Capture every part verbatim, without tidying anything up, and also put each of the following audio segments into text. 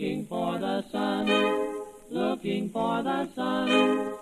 looking for the sun, looking for the sun.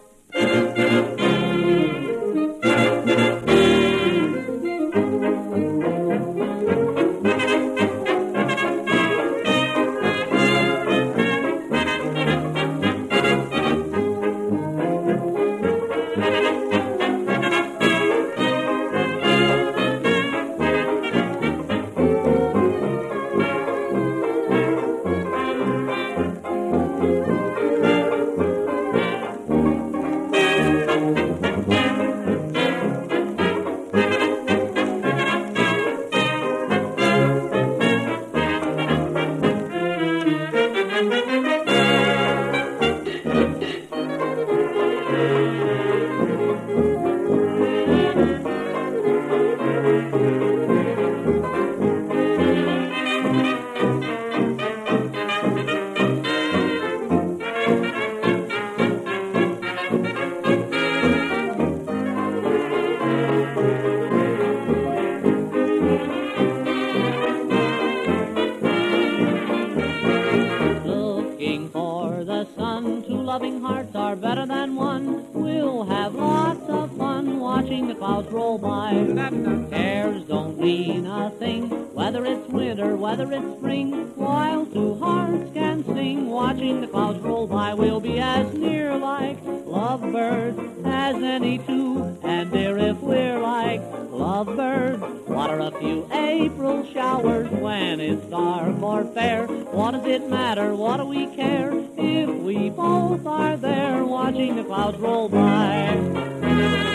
Loving hearts are better than one. We'll have lots of fun watching the clouds roll by. Cares don't mean a thing, whether it's winter, whether it's spring. While two hearts can sing, watching the clouds roll by. We'll be as near like lovebirds as any two. And dear, if we're like lovebirds, what are a few April showers when it's dark or fair? What does it matter? What do we care if we both are there watching the clouds roll by?